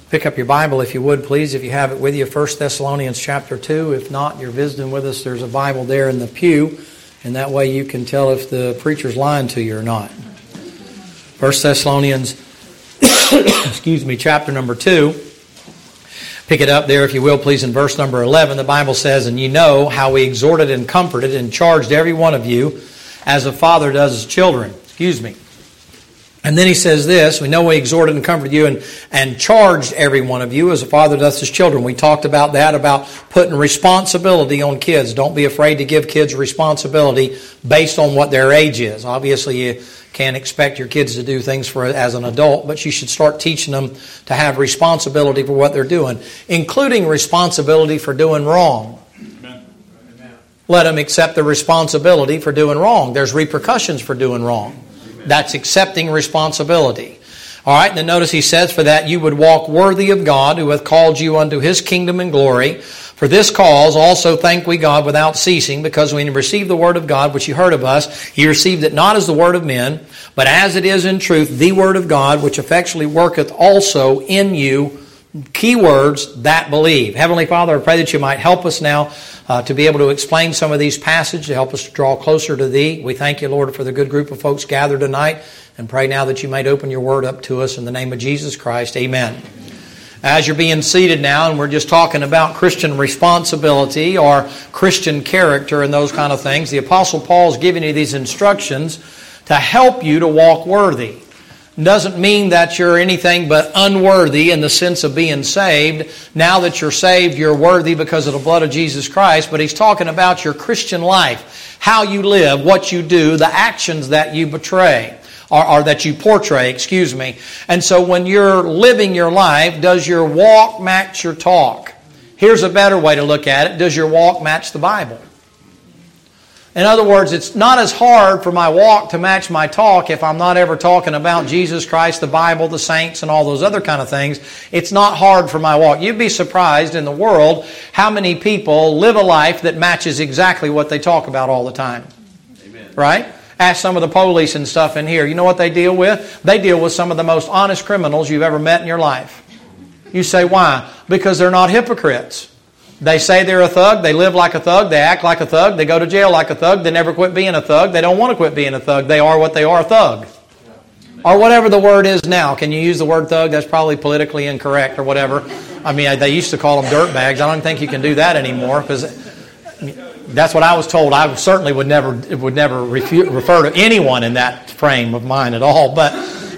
Pick up your Bible if you would, please, if you have it with you, 1 Thessalonians chapter 2. If not, you're visiting with us, there's a Bible there in the pew, and that way you can tell if the preacher's lying to you or not. 1 Thessalonians, chapter number 2. Pick it up there, if you will, please, in verse number 11. The Bible says, "And you know how we exhorted and comforted and charged every one of you, as a father does his children." And then he says this, "We know we exhorted and comforted you and charged every one of you as a father does his children." We talked about that, about putting responsibility on kids. Don't be afraid to give kids responsibility based on what their age is. Obviously, you can't expect your kids to do things as an adult, but you should start teaching them to have responsibility for what they're doing, including responsibility for doing wrong. Amen. Let them accept the responsibility for doing wrong. There's repercussions for doing wrong. That's accepting responsibility. All right, and then notice he says, "For that you would walk worthy of God, who hath called you unto his kingdom and glory. For this cause also thank we God without ceasing, because when you received the word of God, which you heard of us, ye received it not as the word of men, but as it is in truth the word of God, which effectually worketh also in you," key words, "that believe." Heavenly Father, I pray that you might help us now to be able to explain some of these passages, to help us to draw closer to Thee. We thank you, Lord, for the good group of folks gathered tonight, and pray now that you might open your word up to us in the name of Jesus Christ. Amen. As you're being seated now, and we're just talking about Christian responsibility or Christian character and those kind of things, the Apostle Paul's giving you these instructions to help you to walk worthy. Doesn't mean that you're anything but unworthy in the sense of being saved. Now that you're saved, you're worthy because of the blood of Jesus Christ. But he's talking about your Christian life, how you live, what you do, the actions that you portray. And so when you're living your life, does your walk match your talk? Here's a better way to look at it. Does your walk match the Bible? In other words, it's not as hard for my walk to match my talk if I'm not ever talking about Jesus Christ, the Bible, the saints, and all those other kind of things. It's not hard for my walk. You'd be surprised in the world how many people live a life that matches exactly what they talk about all the time. Amen. Right? Ask some of the police and stuff in here. You know what they deal with? They deal with some of the most honest criminals you've ever met in your life. You say, why? Because they're not hypocrites. They say they're a thug, they live like a thug, they act like a thug, they go to jail like a thug, they never quit being a thug, they don't want to quit being a thug, they are what they are, a thug. Or whatever the word is now. Can you use the word thug? That's probably politically incorrect or whatever. I mean, they used to call them dirtbags. I don't think you can do that anymore, because that's what I was told. I certainly would never refer to anyone in that frame of mind at all. But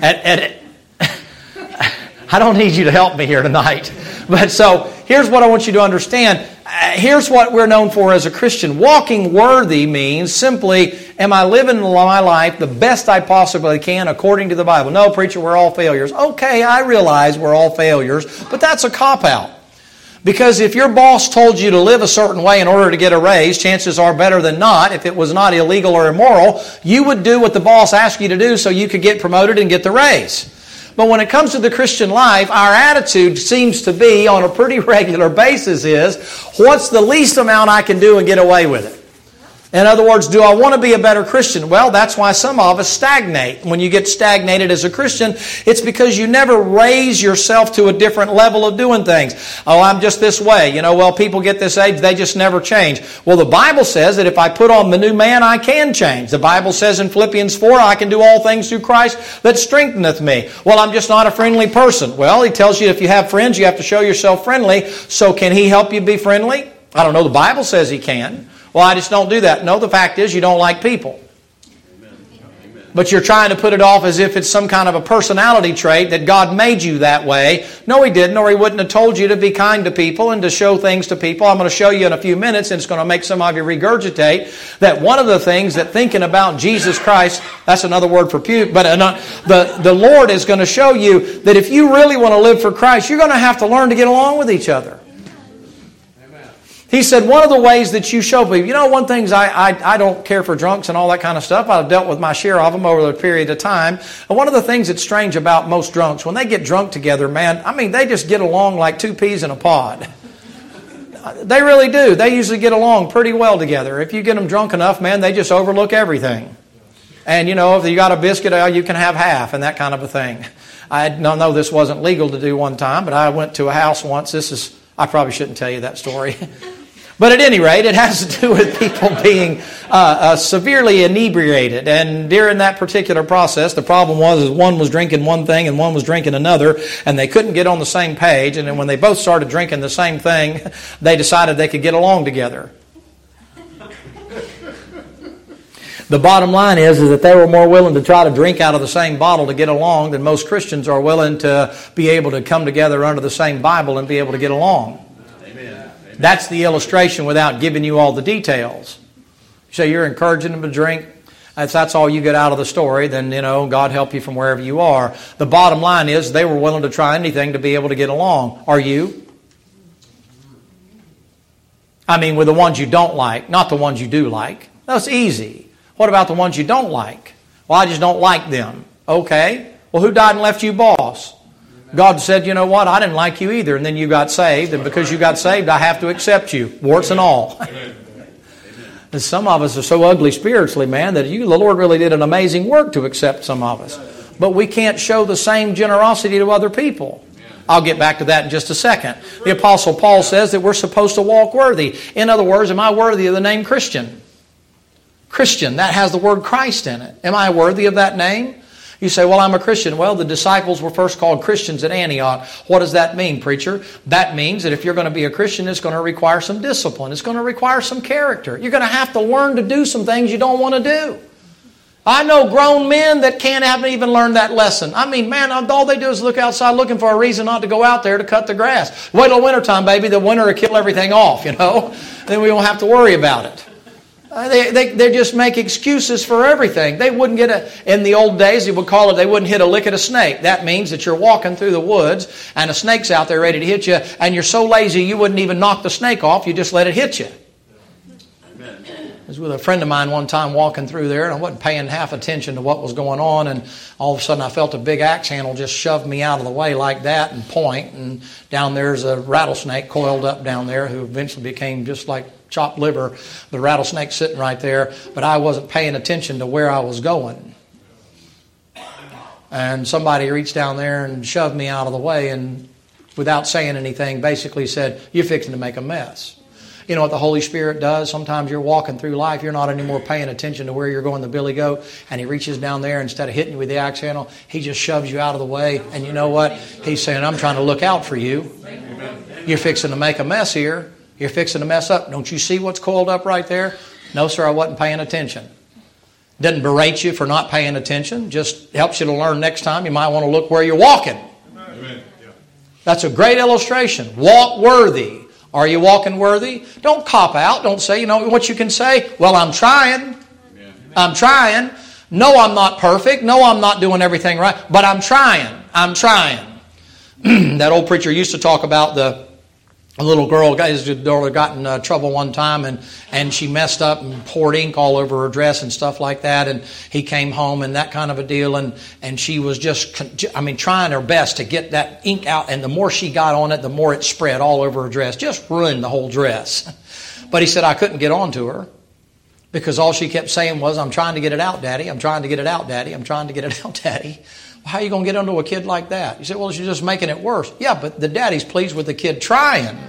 I don't need you to help me here tonight. But so, here's what I want you to understand. Here's what we're known for as a Christian. Walking worthy means simply, am I living my life the best I possibly can according to the Bible? No, preacher, we're all failures. Okay, I realize we're all failures, but that's a cop-out. Because if your boss told you to live a certain way in order to get a raise, chances are better than not, if it was not illegal or immoral, you would do what the boss asked you to do so you could get promoted and get the raise. But when it comes to the Christian life, our attitude seems to be on a pretty regular basis is, what's the least amount I can do and get away with it? In other words, do I want to be a better Christian? Well, that's why some of us stagnate. When you get stagnated as a Christian, it's because you never raise yourself to a different level of doing things. Oh, I'm just this way. Well, people get this age, they just never change. Well, the Bible says that if I put on the new man, I can change. The Bible says in Philippians 4, I can do all things through Christ that strengtheneth me. Well, I'm just not a friendly person. Well, he tells you if you have friends, you have to show yourself friendly. So can he help you be friendly? I don't know. The Bible says he can. Well, I just don't do that. No, the fact is you don't like people. Amen. But you're trying to put it off as if it's some kind of a personality trait that God made you that way. No, He didn't, or He wouldn't have told you to be kind to people and to show things to people. I'm going to show you in a few minutes, and it's going to make some of you regurgitate that one of the things that thinking about Jesus Christ, that's another word for puke, but the Lord is going to show you that if you really want to live for Christ, you're going to have to learn to get along with each other. He said, one of the ways that you show people, one thing is I don't care for drunks and all that kind of stuff. I've dealt with my share of them over a period of time. And one of the things that's strange about most drunks, when they get drunk together, man, they just get along like two peas in a pod. They really do. They usually get along pretty well together. If you get them drunk enough, man, they just overlook everything. And, if you got a biscuit, you can have half and that kind of a thing. I know this wasn't legal to do one time, but I went to a house once. I probably shouldn't tell you that story. But at any rate, it has to do with people being severely inebriated. And during that particular process, the problem was one was drinking one thing and one was drinking another, and they couldn't get on the same page. And then when they both started drinking the same thing, they decided they could get along together. The bottom line is that they were more willing to try to drink out of the same bottle to get along than most Christians are willing to be able to come together under the same Bible and be able to get along. Amen. That's the illustration without giving you all the details. So you're encouraging them to drink. That's all you get out of the story. Then, God help you from wherever you are. The bottom line is they were willing to try anything to be able to get along. Are you? I mean, with the ones you don't like, not the ones you do like. That's easy. What about the ones you don't like? Well, I just don't like them. Okay. Well, who died and left you boss? God said, you know what? I didn't like you either. And then you got saved. And because you got saved, I have to accept you. Warts and all. And some of us are so ugly spiritually, man, that the Lord really did an amazing work to accept some of us. But we can't show the same generosity to other people. I'll get back to that in just a second. The Apostle Paul says that we're supposed to walk worthy. In other words, am I worthy of the name Christian? Christian, that has the word Christ in it. Am I worthy of that name? You say, well, I'm a Christian. Well, the disciples were first called Christians at Antioch. What does that mean, preacher? That means that if you're going to be a Christian, it's going to require some discipline. It's going to require some character. You're going to have to learn to do some things you don't want to do. I know grown men that haven't even learned that lesson. I mean, man, all they do is look outside looking for a reason not to go out there to cut the grass. Wait till wintertime, baby. The winter will kill everything off, Then we won't have to worry about it. They just make excuses for everything. They wouldn't in the old days, they would call it, they wouldn't hit a lick at a snake. That means that you're walking through the woods and a snake's out there ready to hit you, and you're so lazy you wouldn't even knock the snake off, you just let it hit you. Amen. I was with a friend of mine one time walking through there, and I wasn't paying half attention to what was going on, and all of a sudden I felt a big axe handle just shove me out of the way like that and point, and down there's a rattlesnake coiled up down there who eventually became just like chopped liver, the rattlesnake sitting right there, but I wasn't paying attention to where I was going. And somebody reached down there and shoved me out of the way and without saying anything basically said, you're fixing to make a mess. You know what the Holy Spirit does? Sometimes you're walking through life, you're not anymore paying attention to where you're going, the billy goat, and he reaches down there, instead of hitting you with the axe handle, he just shoves you out of the way, and you know what? He's saying, I'm trying to look out for you. You're fixing to make a mess here. You're fixing to mess up. Don't you see what's coiled up right there? No, sir, I wasn't paying attention. Doesn't berate you for not paying attention. Just helps you to learn next time. You might want to look where you're walking. Amen. That's a great illustration. Walk worthy. Are you walking worthy? Don't cop out. Don't say, what you can say? Well, I'm trying. Amen. I'm trying. No, I'm not perfect. No, I'm not doing everything right. But I'm trying. I'm trying. That old preacher used to talk about a little girl, his daughter got in trouble one time and she messed up and poured ink all over her dress and stuff like that, and he came home and that kind of a deal, and she was just, trying her best to get that ink out, and the more she got on it, the more it spread all over her dress, just ruined the whole dress. But he said, I couldn't get on to her because all she kept saying was, I'm trying to get it out, Daddy. I'm trying to get it out, Daddy. I'm trying to get it out, Daddy. How are you going to get onto a kid like that? You say, well, she's just making it worse. Yeah, but the daddy's pleased with the kid trying.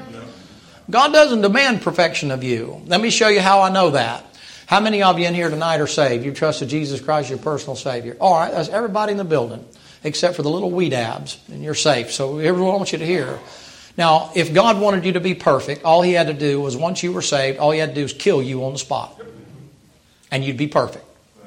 God doesn't demand perfection of you. Let me show you how I know that. How many of you in here tonight are saved? You trusted Jesus Christ, your personal Savior. All right, that's everybody in the building, except for the little weedabs, and you're safe. So everyone wants you to hear. Now, if God wanted you to be perfect, all He had to do was, once you were saved, all He had to do is kill you on the spot. And you'd be perfect.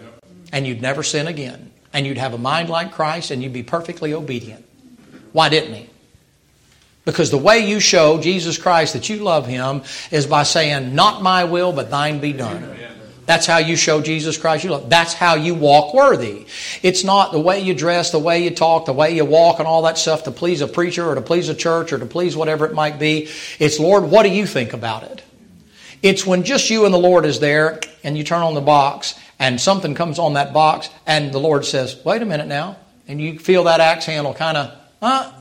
And you'd never sin again. And you'd have a mind like Christ, and you'd be perfectly obedient. Why didn't He? Because the way you show Jesus Christ that you love Him is by saying, not my will, but thine be done. That's how you show Jesus Christ you love. That's how you walk worthy. It's not the way you dress, the way you talk, the way you walk and all that stuff to please a preacher or to please a church or to please whatever it might be. It's, Lord, what do you think about it? It's when just you and the Lord is there and you turn on the box and something comes on that box and the Lord says, wait a minute now. And you feel that axe handle kind of,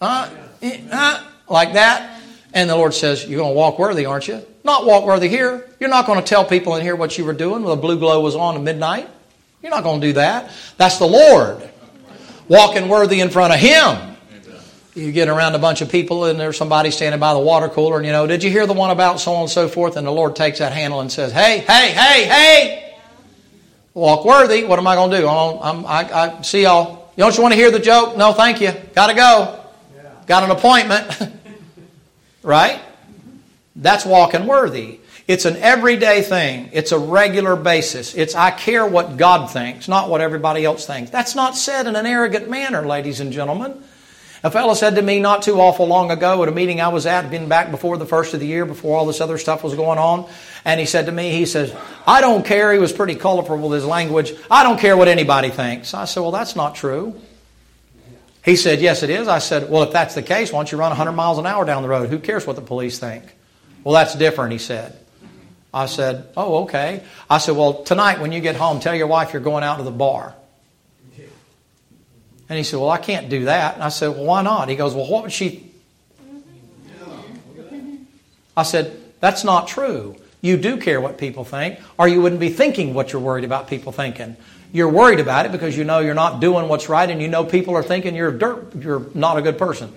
like that. And the Lord says, you're going to walk worthy, aren't you? Not walk worthy here. You're not going to tell people in here what you were doing when the blue glow was on at midnight. You're not going to do that. That's the Lord. Walking worthy in front of Him. You get around a bunch of people and there's somebody standing by the water cooler and did you hear the one about so on and so forth? And the Lord takes that handle and says, hey. Walk worthy. What am I going to do? I see y'all. Don't you want to hear the joke? No, thank you. Got to go. Got an appointment. Right? That's walking worthy. It's an everyday thing. It's a regular basis. It's I care what God thinks, not what everybody else thinks. That's not said in an arrogant manner, ladies and gentlemen. A fellow said to me not too awful long ago at a meeting I was at, been back before the first of the year, before all this other stuff was going on. And he said to me, he says, I don't care. He was pretty colorful with his language. I don't care what anybody thinks. I said, well, that's not true. He said, yes, it is. I said, well, if that's the case, why don't you run 100 miles an hour down the road? Who cares what the police think? Well, that's different, he said. I said, oh, okay. I said, well, tonight when you get home, tell your wife you're going out to the bar. And he said, well, I can't do that. And I said, well, why not? He goes, well, what would she... I said, that's not true. You do care what people think, or you wouldn't be thinking what you're worried about people thinking. You're worried about it because you know you're not doing what's right, and you know people are thinking you're not a good person.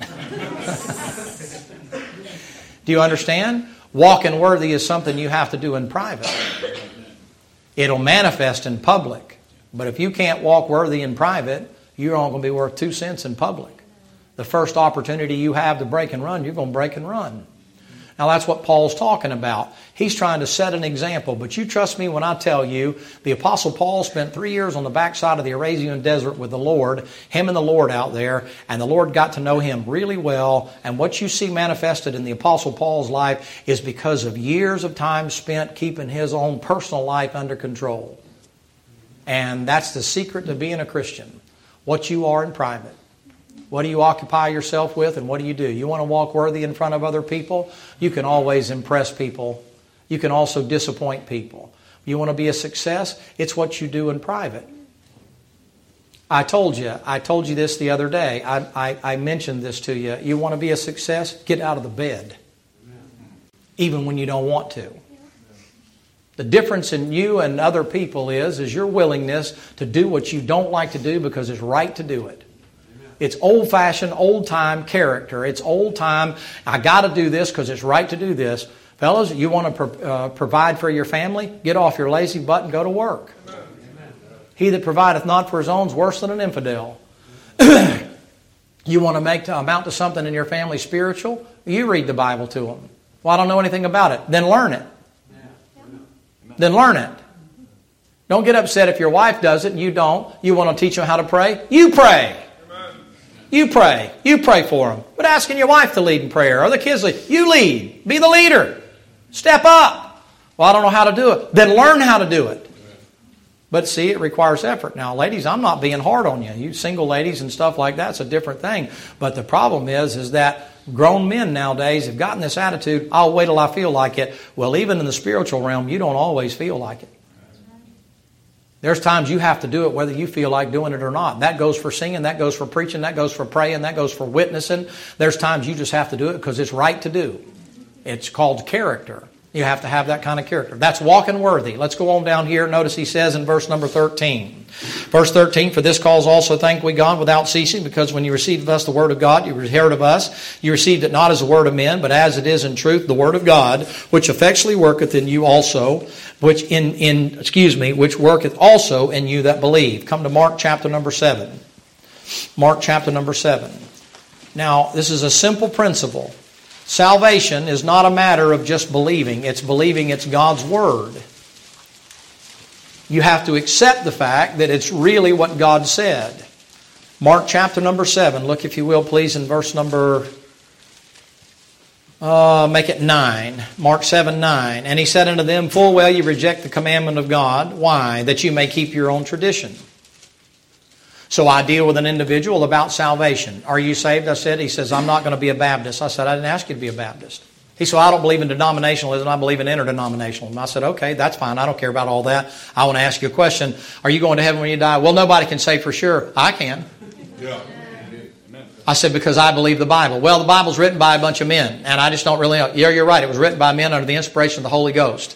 Do you understand? Walking worthy is something you have to do in private. It'll manifest in public. But if you can't walk worthy in private, you're not going to be worth 2 cents in public. The first opportunity you have to break and run, you're going to break and run. Now that's what Paul's talking about. He's trying to set an example. But you trust me when I tell you, the Apostle Paul spent 3 years on the backside of the Arabian desert with the Lord, him and the Lord out there, and the Lord got to know him really well. And what you see manifested in the Apostle Paul's life is because of years of time spent keeping his own personal life under control. And that's the secret to being a Christian. What you are in private. What do you occupy yourself with and what do? You want to walk worthy in front of other people? You can always impress people. You can also disappoint people. You want to be a success? It's what you do in private. I told you this the other day. I mentioned this to you. You want to be a success? Get out of the bed. Even when you don't want to. The difference in you and other people is your willingness to do what you don't like to do because it's right to do it. It's old-fashioned, old-time character. It's old-time, I got to do this because it's right to do this. Fellas, you want to provide for your family? Get off your lazy butt and go to work. Amen. He that provideth not for his own is worse than an infidel. You want to amount to something in your family spiritual? You read the Bible to them. Well, I don't know anything about it. Then learn it. Then learn it. Don't get upset if your wife does it and you don't. You want to teach them how to pray? You pray. You pray. You pray for them. But asking your wife to lead in prayer or the kids lead. You lead. Be the leader. Step up. Well, I don't know how to do it. Then learn how to do it. But see, it requires effort. Now, ladies, I'm not being hard on you. You single ladies and stuff like that's a different thing. But the problem is that grown men nowadays have gotten this attitude, I'll wait till I feel like it. Well, even in the spiritual realm, you don't always feel like it. There's times you have to do it whether you feel like doing it or not. That goes for singing, that goes for preaching, that goes for praying, that goes for witnessing. There's times you just have to do it because it's right to do. It's called character. You have to have that kind of character. That's walking worthy. Let's go on down here. Notice he says in verse number 13. Verse 13, for this cause also thank we God without ceasing, because when you received of us the word of God, you heard of us. You received it not as the word of men, but as it is in truth the word of God, which effectually worketh in you also, which worketh also in you that believe. Come to Mark chapter number 7. Mark chapter number 7. Now, this is a simple principle. Salvation is not a matter of just believing. It's believing it's God's Word. You have to accept the fact that it's really what God said. Mark chapter number 7. Look, if you will, please, in verse number... make it 9. Mark 7, 9. And he said unto them, full well you reject the commandment of God. Why? That you may keep your own tradition. So I deal with an individual about salvation. Are you saved? I said. He says, I'm not going to be a Baptist. I said, I didn't ask you to be a Baptist. He said, I don't believe in denominationalism. I believe in interdenominationalism. I said, okay, that's fine. I don't care about all that. I want to ask you a question. Are you going to heaven when you die? Well, nobody can say for sure. I can. Yeah. I said, because I believe the Bible. Well, the Bible's written by a bunch of men, and I just don't really know. Yeah, you're right. It was written by men under the inspiration of the Holy Ghost.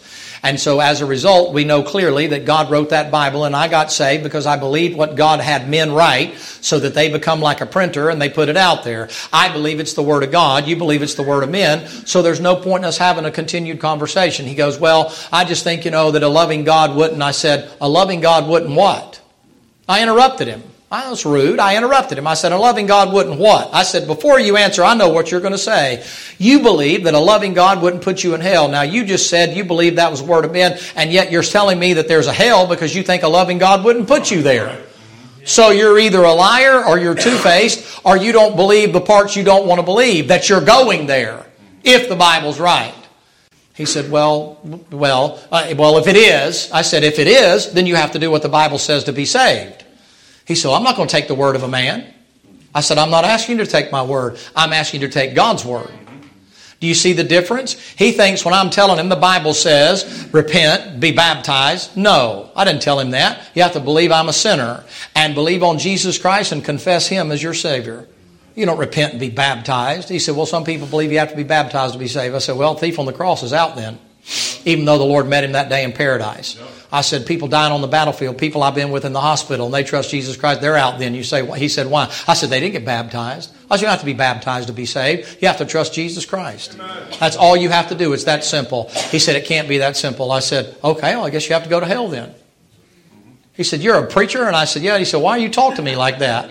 And so as a result, we know clearly that God wrote that Bible, and I got saved because I believed what God had men write so that they become like a printer and they put it out there. I believe it's the Word of God. You believe it's the Word of men. So there's no point in us having a continued conversation. He goes, well, I just think, that a loving God wouldn't. I said, a loving God wouldn't what? I interrupted him. I was rude. I interrupted him. I said, a loving God wouldn't what? I said, before you answer, I know what you're going to say. You believe that a loving God wouldn't put you in hell. Now, you just said you believe that was the Word of men, and yet you're telling me that there's a hell because you think a loving God wouldn't put you there. So you're either a liar or you're two-faced, or you don't believe the parts you don't want to believe, that you're going there, if the Bible's right. He said, well, if it is, I said, if it is, then you have to do what the Bible says to be saved. He said, well, I'm not going to take the word of a man. I said, I'm not asking you to take my word. I'm asking you to take God's word. Do you see the difference? He thinks when I'm telling him the Bible says, repent, be baptized. No, I didn't tell him that. You have to believe I'm a sinner and believe on Jesus Christ and confess Him as your Savior. You don't repent and be baptized. He said, well, some people believe you have to be baptized to be saved. I said, well, thief on the cross is out then, even though the Lord met him that day in paradise. I said, people dying on the battlefield, people I've been with in the hospital, and they trust Jesus Christ, they're out then. You say, he said, why? I said, they didn't get baptized. I said, you don't have to be baptized to be saved. You have to trust Jesus Christ. That's all you have to do. It's that simple. He said, it can't be that simple. I said, okay, well, I guess you have to go to hell then. He said, you're a preacher? And I said, yeah. He said, why do you talk to me like that?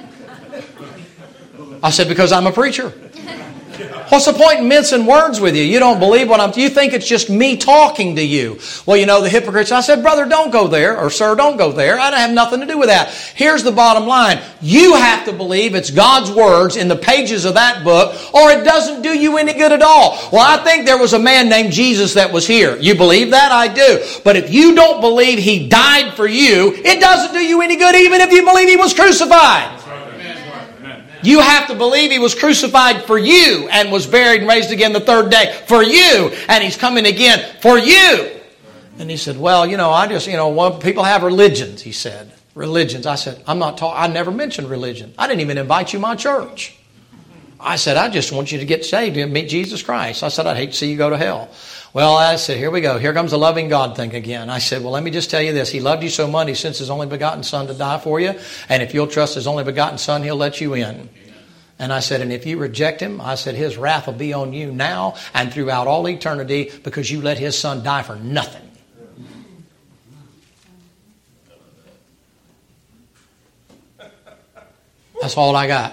I said, because I'm a preacher. What's the point in mincing words with you? You don't believe you think it's just me talking to you. Well, the hypocrites. I said, brother, don't go there, or sir, don't go there. I don't have nothing to do with that. Here's the bottom line. You have to believe it's God's words in the pages of that book, or it doesn't do you any good at all. Well, I think there was a man named Jesus that was here. You believe that? I do. But if you don't believe He died for you, it doesn't do you any good even if you believe He was crucified. You have to believe He was crucified for you and was buried and raised again the third day for you. And He's coming again for you. And he said, well, people have religions, he said. Religions. I said, I never mentioned religion. I didn't even invite you to my church. I said, I just want you to get saved and meet Jesus Christ. I said, I'd hate to see you go to hell. Well, I said, here we go. Here comes the loving God thing again. I said, well, let me just tell you this. He loved you so much, He sent His only begotten Son to die for you. And if you'll trust His only begotten Son, He'll let you in. And I said, and if you reject Him, I said, His wrath will be on you now and throughout all eternity because you let His Son die for nothing. That's all I got.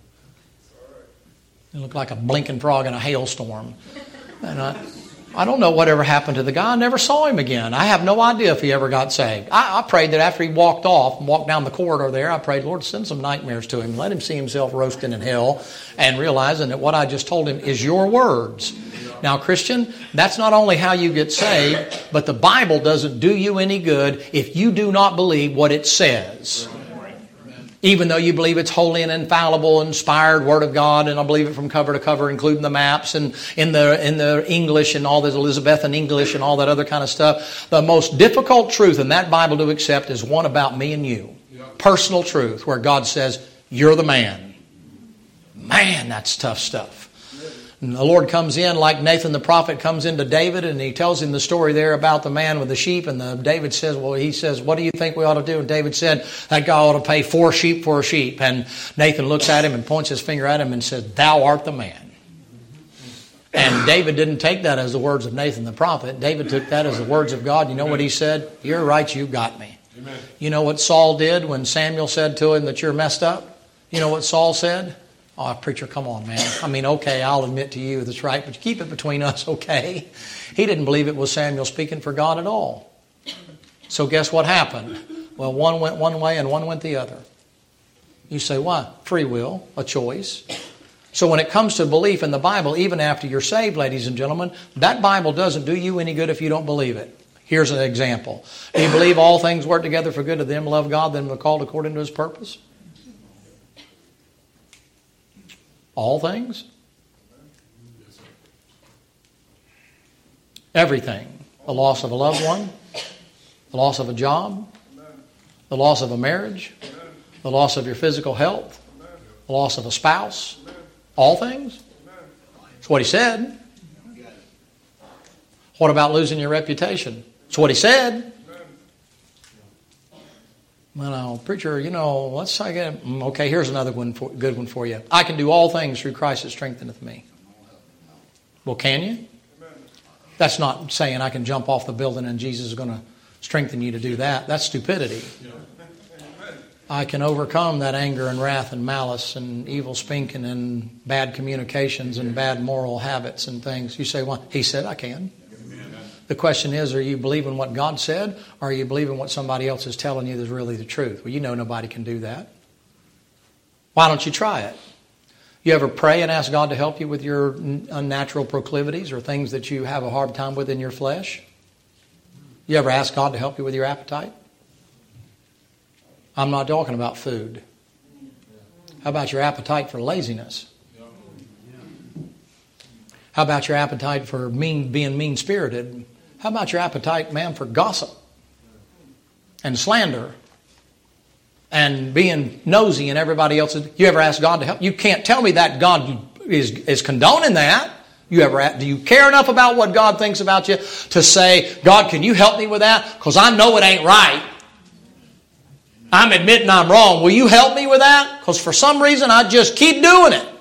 It looked like a blinking frog in a hailstorm. And I don't know whatever happened to the guy. I never saw him again. I have no idea if he ever got saved. I prayed that after he walked off and walked down the corridor there, I prayed, Lord, send some nightmares to him. Let him see himself roasting in hell and realizing that what I just told him is your words. Now, Christian, that's not only how you get saved, but the Bible doesn't do you any good if you do not believe what it says. Even though you believe it's holy and infallible, inspired Word of God, and I believe it from cover to cover, including the maps and in the English and all this Elizabethan English and all that other kind of stuff. The most difficult truth in that Bible to accept is one about me and you. Personal truth, where God says, you're the man. Man, that's tough stuff. And the Lord comes in like Nathan the prophet comes into David and he tells him the story there about the man with the sheep. And David says, he says, what do you think we ought to do? And David said, that guy ought to pay 4 sheep for a sheep. And Nathan looks at him and points his finger at him and says, thou art the man. And David didn't take that as the words of Nathan the prophet. David took that as the words of God. You know what he said? You're right, you got me. Amen. You know what Saul did when Samuel said to him that you're messed up? You know what Saul said? Oh, preacher, come on, man. I mean, okay, I'll admit to you that's right, but keep it between us, okay? He didn't believe it was Samuel speaking for God at all. So guess what happened? Well, one went one way and one went the other. You say, why? Free will, a choice. So when it comes to belief in the Bible, even after you're saved, ladies and gentlemen, that Bible doesn't do you any good if you don't believe it. Here's an example. Do you believe all things work together for good to them who love God, them who are called according to His purpose? All things? Everything. The loss of a loved one, the loss of a job, the loss of a marriage, the loss of your physical health, the loss of a spouse. All things? That's what he said. What about losing your reputation? That's what he said. Well, preacher, let's say again. Okay, here's another good one for you. I can do all things through Christ that strengtheneth me. Well, can you? That's not saying I can jump off the building and Jesus is going to strengthen you to do that. That's stupidity. I can overcome that anger and wrath and malice and evil speaking and bad communications and bad moral habits and things. You say, well, he said I can. The question is, are you believing what God said, or are you believing what somebody else is telling you is really the truth? Well, nobody can do that. Why don't you try it? You ever pray and ask God to help you with your unnatural proclivities or things that you have a hard time with in your flesh? You ever ask God to help you with your appetite? I'm not talking about food. How about your appetite for laziness? How about your appetite for being mean-spirited? How about your appetite, man, for gossip and slander and being nosy in everybody else's? You ever ask God to help? You can't tell me that God is condoning that. Do you care enough about what God thinks about you to say, God, can you help me with that? Because I know it ain't right. I'm admitting I'm wrong. Will you help me with that? Because for some reason I just keep doing it.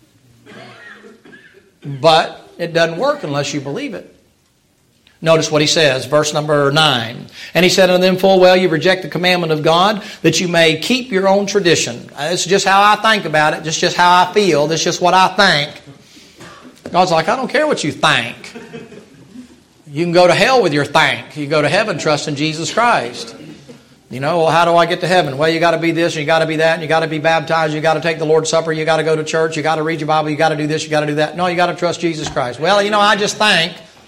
But it doesn't work unless you believe it. Notice what he says, verse number 9. And he said unto them, full well, you reject the commandment of God, that you may keep your own tradition. This is just how I think about it. Just how I feel. This is just what I think. God's like, I don't care what you think. You can go to hell with your think. You go to heaven trusting Jesus Christ. Well, how do I get to heaven? Well, you got to be this, and you got to be that, and you got to be baptized, you got to take the Lord's Supper, you got to go to church, you got to read your Bible, you got to do this, you got to do that. No, you got to trust Jesus Christ. Well, I just think.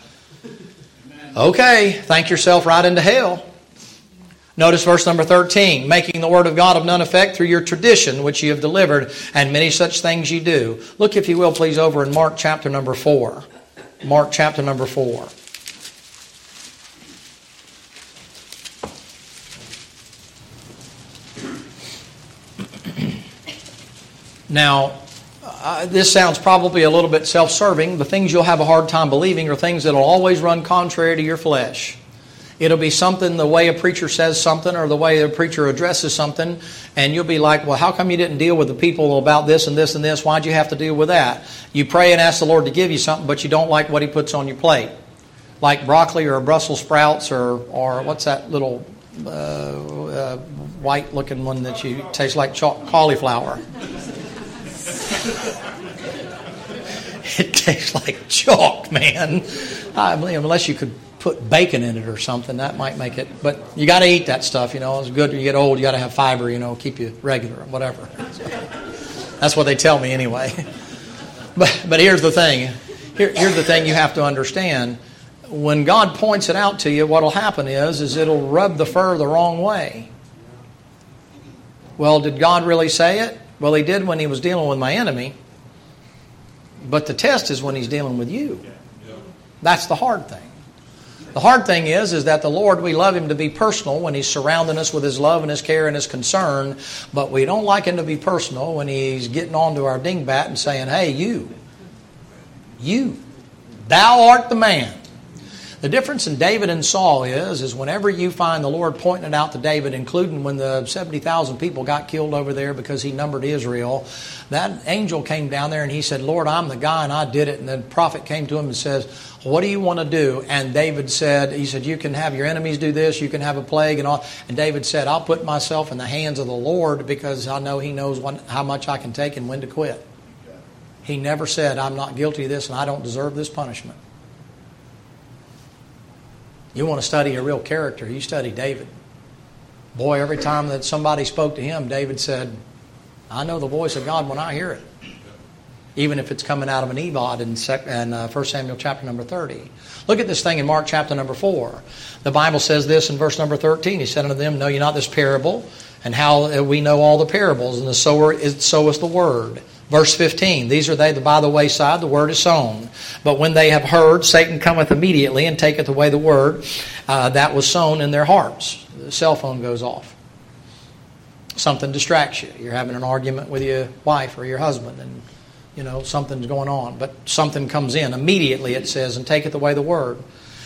Okay, thank yourself right into hell. Notice verse number 13. Making the word of God of none effect through your tradition which you have delivered, and many such things you do. Look, if you will, please, over in Mark chapter number 4. Mark chapter number 4. Now, this sounds probably a little bit self-serving. The things you'll have a hard time believing are things that will always run contrary to your flesh. It'll be something, the way a preacher says something or the way a preacher addresses something, and you'll be like, well, how come you didn't deal with the people about this and this and this? Why'd you have to deal with that? You pray and ask the Lord to give you something, but you don't like what He puts on your plate. Like broccoli or Brussels sprouts or what's that little white-looking one that you taste like cauliflower? It tastes like chalk, man. I believe unless you could put bacon in it or something, that might make it. But you got to eat that stuff, It's good when you get old. You got to have fiber, keep you regular, whatever. So, that's what they tell me anyway. But here's the thing. Here's the thing you have to understand. When God points it out to you, what will happen is it'll rub the fur the wrong way. Well, did God really say it? Well, He did when He was dealing with my enemy. But the test is when He's dealing with you. That's the hard thing. The hard thing is that the Lord, we love Him to be personal when He's surrounding us with His love and His care and His concern. But we don't like Him to be personal when He's getting onto our dingbat and saying, hey, you, thou art the man. The difference in David and Saul is whenever you find the Lord pointing it out to David, including when the 70,000 people got killed over there because he numbered Israel, that angel came down there and he said, Lord, I'm the guy and I did it. And the prophet came to him and says, what do you want to do? And David said, you can have your enemies do this, you can have a plague and all. And David said, I'll put myself in the hands of the Lord because I know He knows how much I can take and when to quit. He never said, I'm not guilty of this and I don't deserve this punishment. You want to study a real character, you study David. Boy, every time that somebody spoke to him, David said, I know the voice of God when I hear it. Even if it's coming out of an ephod in 1 Samuel chapter number 30. Look at this thing in Mark chapter number 4. The Bible says this in verse number 13. He said unto them, know ye not this parable? And how we know all the parables, and the sower soweth the word. Verse 15, these are they that by the wayside, the word is sown. But when they have heard, Satan cometh immediately and taketh away the word that was sown in their hearts. The cell phone goes off. Something distracts you. You're having an argument with your wife or your husband and something's going on. But something comes in. Immediately it says, and taketh away the word.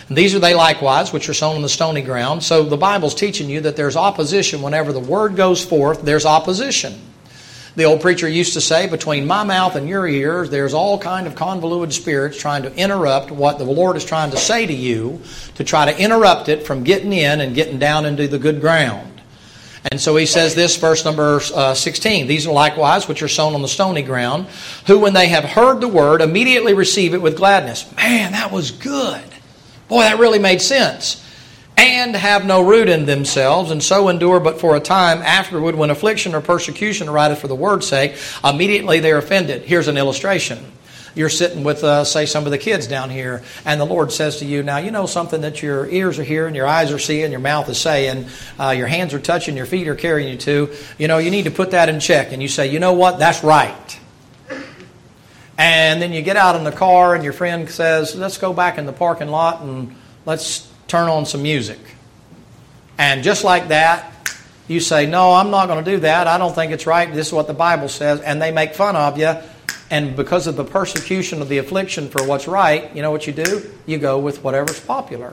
These are they likewise, which are sown on the stony ground. So the Bible's teaching you that there's opposition. Whenever the word goes forth, there's opposition. The old preacher used to say, between my mouth and your ears, there's all kind of convoluted spirits trying to interrupt what the Lord is trying to say to you, to try to interrupt it from getting in and getting down into the good ground. And so he says this, verse number 16, these are likewise which are sown on the stony ground, who when they have heard the word, immediately receive it with gladness. Man, that was good. Boy, that really made sense. And have no root in themselves, and so endure but for a time. Afterward, when affliction or persecution ariseth for the word's sake, immediately they are offended. Here's an illustration. You're sitting with, say, some of the kids down here, and the Lord says to you, now, you know something that your ears are hearing, your eyes are seeing, your mouth is saying, your hands are touching, your feet are carrying you to. You know, you need to put that in check. And you say, you know what, that's right. And then you get out in the car, and your friend says, let's go back in the parking lot and let's turn on some music. And just like that, you say, no, I'm not going to do that. I don't think it's right. This is what the Bible says. And they make fun of you. And because of the persecution of the affliction for what's right, you know what you do? You go with whatever's popular.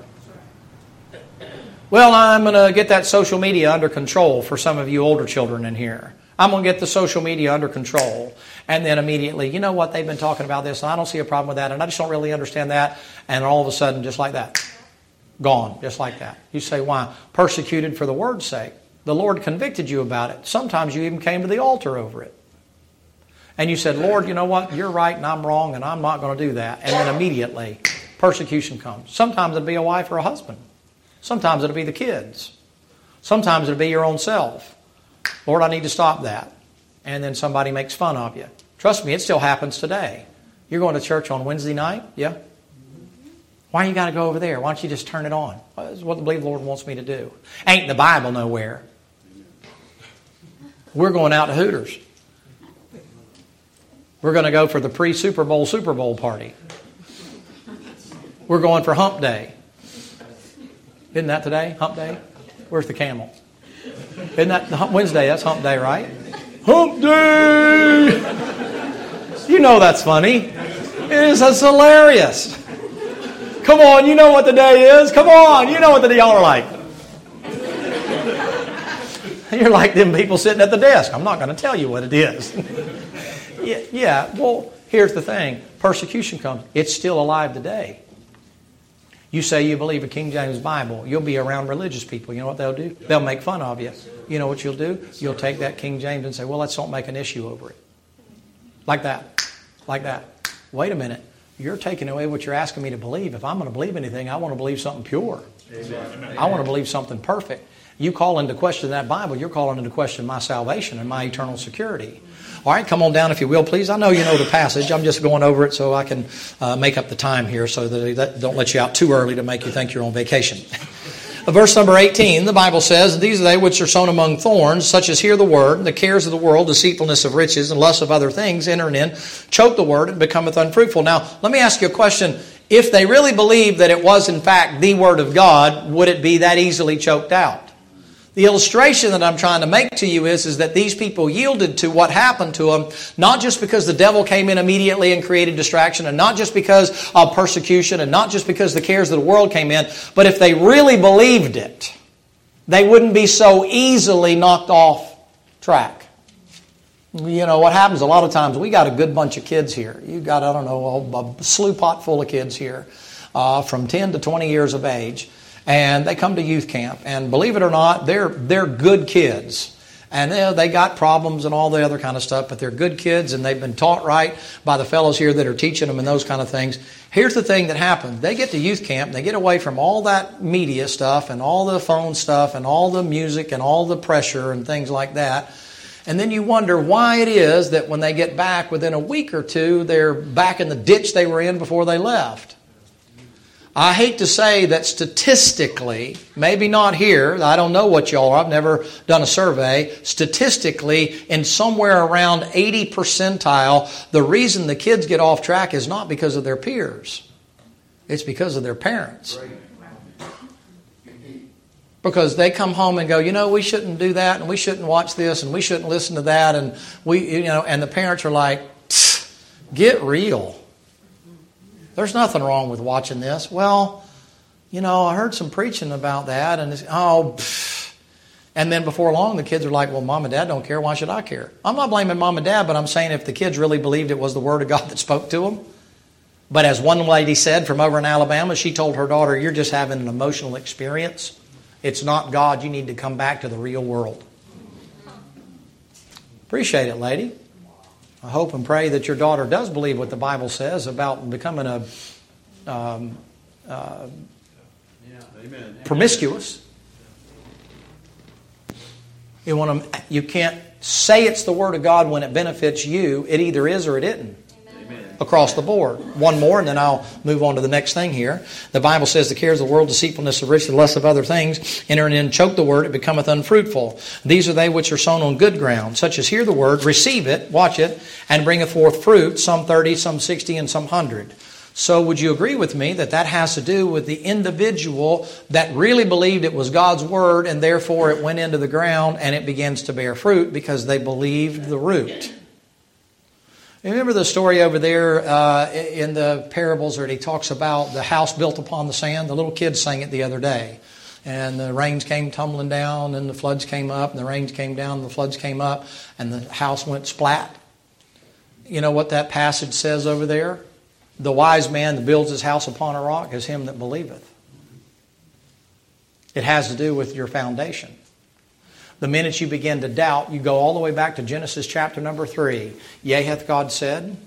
Well, I'm going to get that social media under control for some of you older children in here. I'm going to get the social media under control. And then immediately, you know what? They've been talking about this, and I don't see a problem with that, and I just don't really understand that. And all of a sudden, just like that, gone, just like that. You say, why? Persecuted for the word's sake. The Lord convicted you about it. Sometimes you even came to the altar over it. And you said, Lord, you know what? You're right and I'm wrong and I'm not going to do that. And then immediately, persecution comes. Sometimes it'll be a wife or a husband. Sometimes it'll be the kids. Sometimes it'll be your own self. Lord, I need to stop that. And then somebody makes fun of you. Trust me, it still happens today. You're going to church on Wednesday night? Yeah? Why you got to go over there? Why don't you just turn it on? That's what I believe the Lord wants me to do. Ain't in the Bible nowhere. We're going out to Hooters. We're going to go for the pre-Super Bowl party. We're going for Hump Day. Isn't that today? Hump Day? Where's the camel? Isn't that Wednesday? That's Hump Day, right? Hump Day! You know that's funny. It is. That's hilarious. Come on, you know what the day is. Come on, you know what the day. Y'all are like. You're like them people sitting at the desk. I'm not going to tell you what it is. Yeah, well, here's the thing. Persecution comes. It's still alive today. You say you believe a King James Bible. You'll be around religious people. You know what they'll do? They'll make fun of you. You know what you'll do? You'll take that King James and say, well, let's don't make an issue over it. Like that. Like that. Wait a minute. You're taking away what you're asking me to believe. If I'm going to believe anything, I want to believe something pure. Amen. I want to believe something perfect. You call into question that Bible, you're calling into question my salvation and my eternal security. All right, come on down if you will, please. I know you know the passage. I'm just going over it so I can make up the time here so that don't let you out too early to make you think you're on vacation. Verse number 18, the Bible says, these are they which are sown among thorns, such as hear the word, and the cares of the world, deceitfulness of riches, and lust of other things, entering in, choke the word, and becometh unfruitful. Now, let me ask you a question. If they really believed that it was, in fact, the Word of God, would it be that easily choked out? The illustration that I'm trying to make to you is that these people yielded to what happened to them, not just because the devil came in immediately and created distraction, and not just because of persecution, and not just because the cares of the world came in, but if they really believed it, they wouldn't be so easily knocked off track. You know, what happens a lot of times, we got a good bunch of kids here. You got, I don't know, a slew pot full of kids here from 10 to 20 years of age. And they come to youth camp, and believe it or not, they're good kids. And they got problems and all the other kind of stuff, but they're good kids, and they've been taught right by the fellows here that are teaching them and those kind of things. Here's the thing that happens. They get to youth camp, and they get away from all that media stuff and all the phone stuff and all the music and all the pressure and things like that. And then you wonder why it is that when they get back within a week or two, they're back in the ditch they were in before they left. I hate to say that statistically, maybe not here, I don't know what y'all are, I've never done a survey, statistically, in somewhere around 80 percentile, the reason the kids get off track is not because of their peers. It's because of their parents. Because they come home and go, you know, we shouldn't do that, and we shouldn't watch this, and we shouldn't listen to that, and and the parents are like, get real. There's nothing wrong with watching this. Well, I heard some preaching about that, and and then before long the kids are like, well, Mom and Dad don't care, why should I care? I'm not blaming Mom and Dad, but I'm saying if the kids really believed it was the Word of God that spoke to them. But as one lady said from over in Alabama, she told her daughter, you're just having an emotional experience. It's not God. You need to come back to the real world. Appreciate it, lady. I hope and pray that your daughter does believe what the Bible says about becoming promiscuous. You can't say it's the Word of God when it benefits you. It either is or it isn't. Across the board. One more, and then I'll move on to the next thing here. The Bible says the cares of the world, deceitfulness of riches, the lust of other things, enter in and choke the word, it becometh unfruitful. These are they which are sown on good ground, such as hear the word, receive it, watch it, and bringeth forth fruit, some 30, some 60, and some 100. So would you agree with me that has to do with the individual that really believed it was God's word, and therefore it went into the ground and it begins to bear fruit because they believed the root? Remember the story over there in the parables where he talks about the house built upon the sand? The little kids sang it the other day. And the rains came tumbling down, and the floods came up, and the rains came down, and the floods came up, and the house went splat. You know what that passage says over there? The wise man that builds his house upon a rock is him that believeth. It has to do with your foundation. The minute you begin to doubt, you go all the way back to Genesis chapter number 3. Yea, hath God said?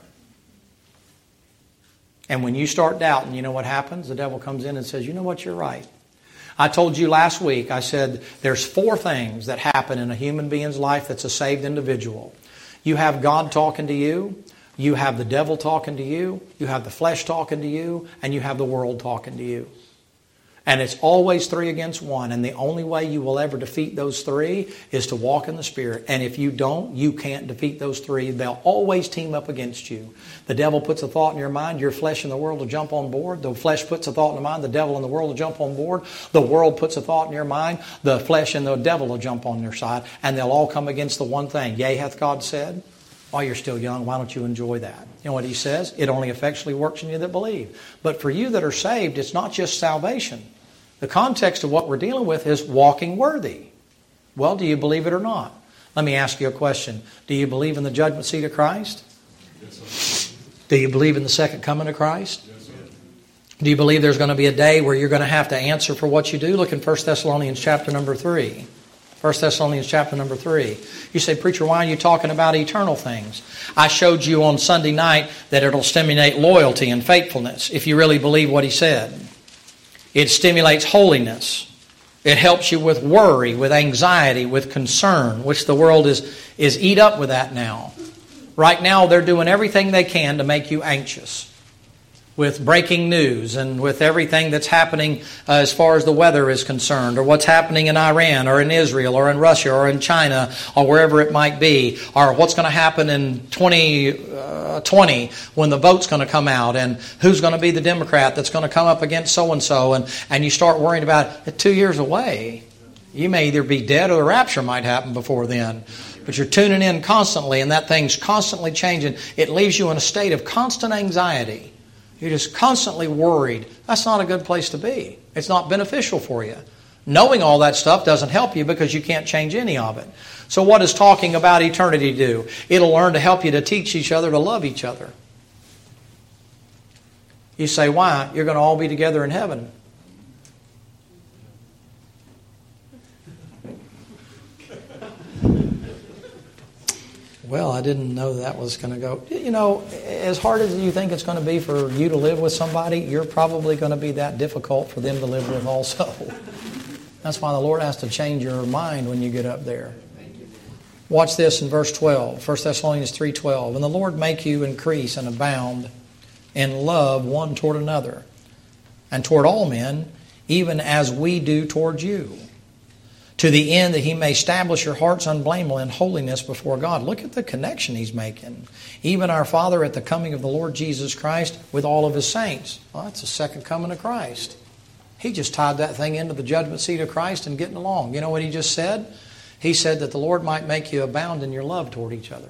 And when you start doubting, you know what happens? The devil comes in and says, you know what, you're right. I told you last week, I said, there's 4 things that happen in a human being's life that's a saved individual. You have God talking to you. You have the devil talking to you. You have the flesh talking to you. And you have the world talking to you. And it's always 3 against 1. And the only way you will ever defeat those 3 is to walk in the Spirit. And if you don't, you can't defeat those 3. They'll always team up against you. The devil puts a thought in your mind, your flesh and the world will jump on board. The flesh puts a thought in the mind, the devil and the world will jump on board. The world puts a thought in your mind, the flesh and the devil will jump on your side. And they'll all come against the one thing. Yea, hath God said? While you're still young, why don't you enjoy that? You know what he says? It only effectually works in you that believe. But for you that are saved, it's not just salvation. The context of what we're dealing with is walking worthy. Well, do you believe it or not? Let me ask you a question. Do you believe in the judgment seat of Christ? Yes, do you believe in the second coming of Christ? Yes, do you believe there's going to be a day where you're going to have to answer for what you do? Look in 1 Thessalonians chapter number 3. 1 Thessalonians chapter number 3. You say, preacher, why are you talking about eternal things? I showed you on Sunday night that it'll stimulate loyalty and faithfulness if you really believe what he said. It stimulates holiness. It helps you with worry, with anxiety, with concern, which the world is eat up with that now. Right now, they're doing everything they can to make you anxious with breaking news and with everything that's happening as far as the weather is concerned, or what's happening in Iran or in Israel or in Russia or in China or wherever it might be, or what's going to happen in 2020 when the vote's going to come out, and who's going to be the Democrat that's going to come up against so-and-so, and you start worrying about it 2 years away. You may either be dead or the rapture might happen before then. But you're tuning in constantly, and that thing's constantly changing. It leaves you in a state of constant anxiety. You're just constantly worried. That's not a good place to be. It's not beneficial for you. Knowing all that stuff doesn't help you because you can't change any of it. So what does talking about eternity do? It'll learn to help you to teach each other to love each other. You say, why? You're going to all be together in heaven. Well, I didn't know that was going to go. You know, as hard as you think it's going to be for you to live with somebody, you're probably going to be that difficult for them to live with also. That's why the Lord has to change your mind when you get up there. Watch this in verse 12, 1 Thessalonians 3:12. And the Lord make you increase and abound in love one toward another, and toward all men, even as we do toward you, to the end that he may establish your hearts unblameable in holiness before God. Look at the connection he's making. Even our Father at the coming of the Lord Jesus Christ with all of his saints. Well, that's the second coming of Christ. He just tied that thing into the judgment seat of Christ and getting along. You know what he just said? He said that the Lord might make you abound in your love toward each other.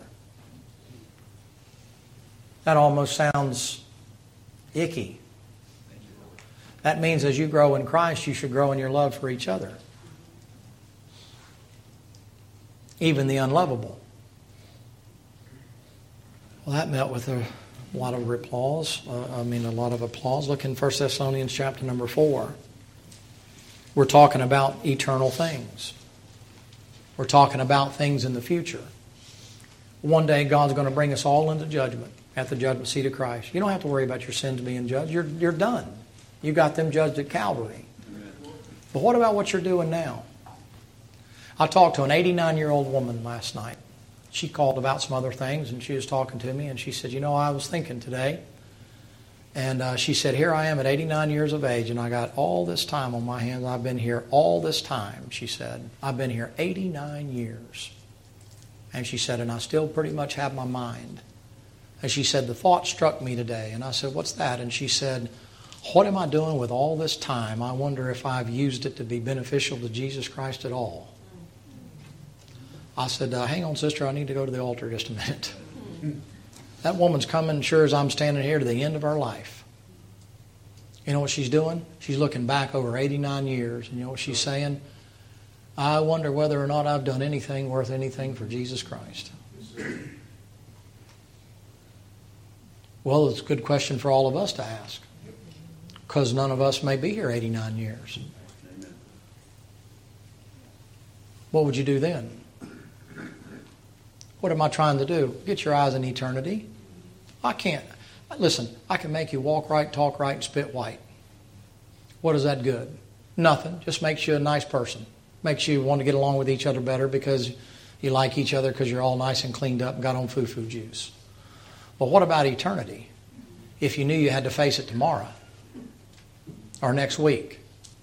That almost sounds icky. That means as you grow in Christ, you should grow in your love for each other. Even the unlovable. Well, that met with a lot of applause. A lot of applause. Look in 1 Thessalonians chapter number 4. We're talking about eternal things. We're talking about things in the future. One day God's going to bring us all into judgment at the judgment seat of Christ. You don't have to worry about your sins being judged. You're done. You got them judged at Calvary. But what about what you're doing now? I talked to an 89-year-old woman last night. She called about some other things, and she was talking to me, and she said, I was thinking today. And she said, here I am at 89 years of age, and I got all this time on my hands. I've been here all this time, she said. I've been here 89 years. And she said, and I still pretty much have my mind. And she said, the thought struck me today. And I said, what's that? And she said, what am I doing with all this time? I wonder if I've used it to be beneficial to Jesus Christ at all. I said, hang on, sister, I need to go to the altar just a minute. That woman's coming, sure as I'm standing here, to the end of her life. You know what she's doing? She's looking back over 89 years. And you know what she's saying? I wonder whether or not I've done anything worth anything for Jesus Christ. Well, it's a good question for all of us to ask. Because none of us may be here 89 years. What would you do then? What am I trying to do? Get your eyes on eternity. I can't. Listen, I can make you walk right, talk right, and spit white. What is that good? Nothing. Just makes you a nice person. Makes you want to get along with each other better because you like each other because you're all nice and cleaned up and got on foo-foo juice. But what about eternity? If you knew you had to face it tomorrow or next week,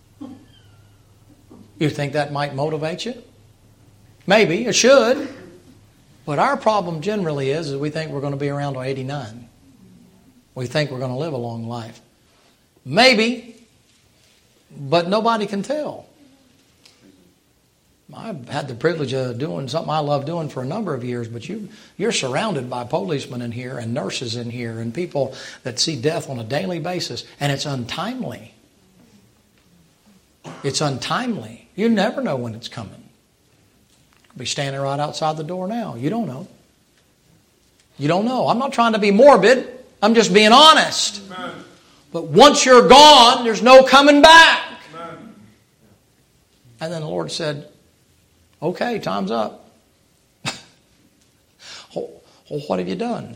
you think that might motivate you? Maybe. It should. But our problem generally is we think we're going to be around till 89. We think we're going to live a long life. Maybe, but nobody can tell. I've had the privilege of doing something I love doing for a number of years, but you're surrounded by policemen in here and nurses in here and people that see death on a daily basis, and it's untimely. It's untimely. You never know when it's coming. Be standing right outside the door now. You don't know. You don't know. I'm not trying to be morbid. I'm just being honest. Amen. But once you're gone, there's no coming back. Amen. And then the Lord said, okay, time's up. Well, what have you done?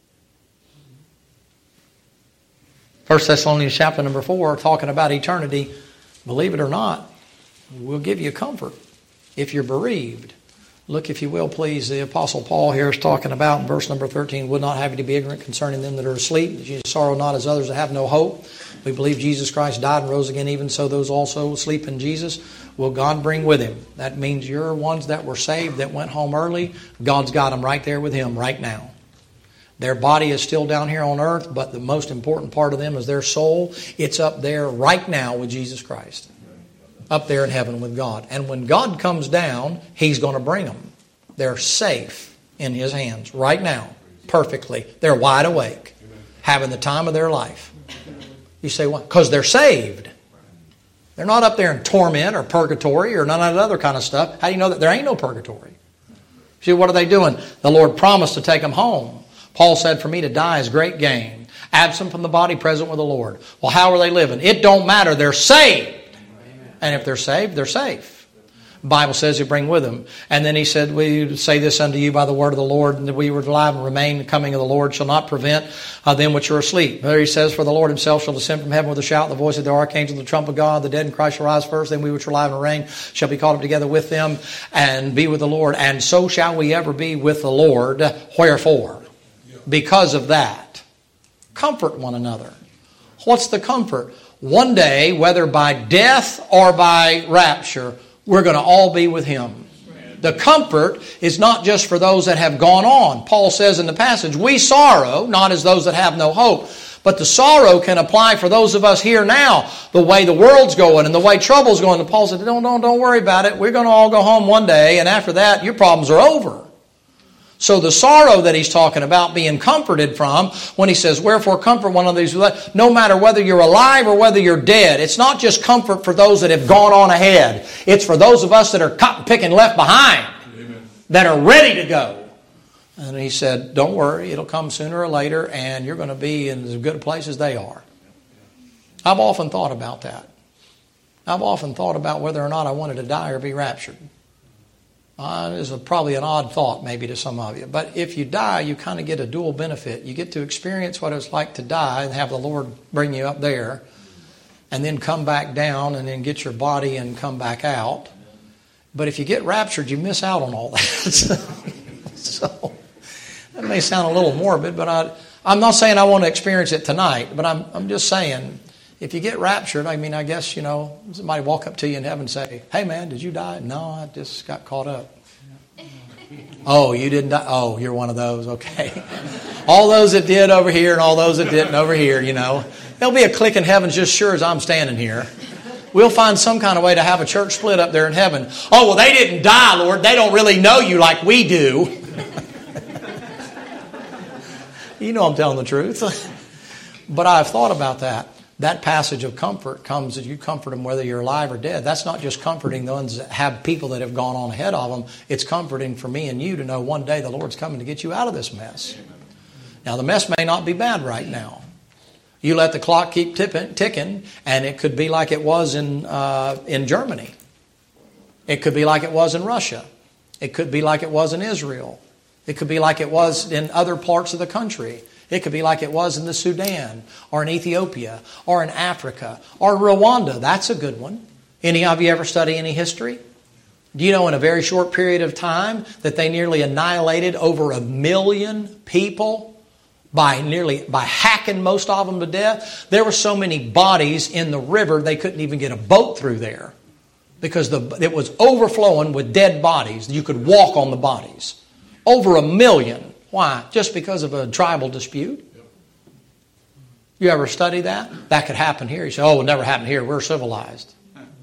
1 Thessalonians chapter number 4, talking about eternity, believe it or not, will give you comfort if you're bereaved. Look, if you will, please, the Apostle Paul here is talking about in verse number 13, would not have you to be ignorant concerning them that are asleep, that you sorrow not as others that have no hope. We believe Jesus Christ died and rose again, even so those also sleep in Jesus will God bring with Him. That means you're ones that were saved, that went home early. God's got them right there with Him right now. Their body is still down here on earth, but the most important part of them is their soul. It's up there right now with Jesus Christ. Up there in heaven with God. And when God comes down, He's going to bring them. They're safe in His hands right now, perfectly. They're wide awake, having the time of their life. You say, why? Because they're saved. They're not up there in torment or purgatory or none of that other kind of stuff. How do you know that there ain't no purgatory? See, what are they doing? The Lord promised to take them home. Paul said, for me to die is great gain. Absent from the body, present with the Lord. Well, how are they living? It don't matter. They're saved. And if they're saved, they're safe. The Bible says He'll bring with them. And then He said, we say this unto you by the word of the Lord, and that we were alive and remain. The coming of the Lord shall not prevent them which are asleep. There He says, for the Lord Himself shall descend from heaven with a shout, the voice of the archangel, the trump of God. The dead in Christ shall rise first. Then we which are alive and reign shall be caught up together with them and be with the Lord. And so shall we ever be with the Lord. Wherefore? Because of that, comfort one another. What's the comfort? One day, whether by death or by rapture, we're going to all be with Him. The comfort is not just for those that have gone on. Paul says in the passage, we sorrow, not as those that have no hope. But the sorrow can apply for those of us here now, the way the world's going and the way trouble's going. And Paul said, don't worry about it. We're going to all go home one day, and after that, your problems are over. So the sorrow that he's talking about being comforted from, when he says, wherefore comfort one of these, no matter whether you're alive or whether you're dead. It's not just comfort for those that have gone on ahead. It's for those of us that are cotton picking left behind, Amen. That are ready to go. And he said, don't worry, it'll come sooner or later, and you're going to be in as good a place as they are. I've often thought about that. I've often thought about whether or not I wanted to die or be raptured. This is probably an odd thought maybe to some of you. But if you die, you kind of get a dual benefit. You get to experience what it's like to die and have the Lord bring you up there and then come back down and then get your body and come back out. But if you get raptured, you miss out on all that. So that may sound a little morbid, but I'm not saying I want to experience it tonight. But I'm just saying, if you get raptured, I mean, I guess, somebody walk up to you in heaven and say, hey, man, did you die? No, I just got caught up. Oh, you didn't die? Oh, you're one of those. Okay. All those that did over here and all those that didn't over here, There'll be a click in heaven just sure as I'm standing here. We'll find some kind of way to have a church split up there in heaven. Oh, well, they didn't die, Lord. They don't really know you like we do. I'm telling the truth. But I've thought about that. That passage of comfort comes as you comfort them whether you're alive or dead. That's not just comforting the ones that have people that have gone on ahead of them. It's comforting for me and you to know one day the Lord's coming to get you out of this mess. Now, the mess may not be bad right now. You let the clock keep ticking, and it could be like it was in Germany. It could be like it was in Russia. It could be like it was in Israel. It could be like it was in other parts of the country. It could be like it was in the Sudan or in Ethiopia or in Africa or Rwanda. That's a good one. Any of you ever study any history? Do you know in a very short period of time that they nearly annihilated over 1 million people by hacking most of them to death? There were so many bodies in the river they couldn't even get a boat through there because it was overflowing with dead bodies. You could walk on the bodies. Over 1 million. Why? Just because of a tribal dispute? You ever study that? That could happen here. You say, oh, it never happened here. We're civilized.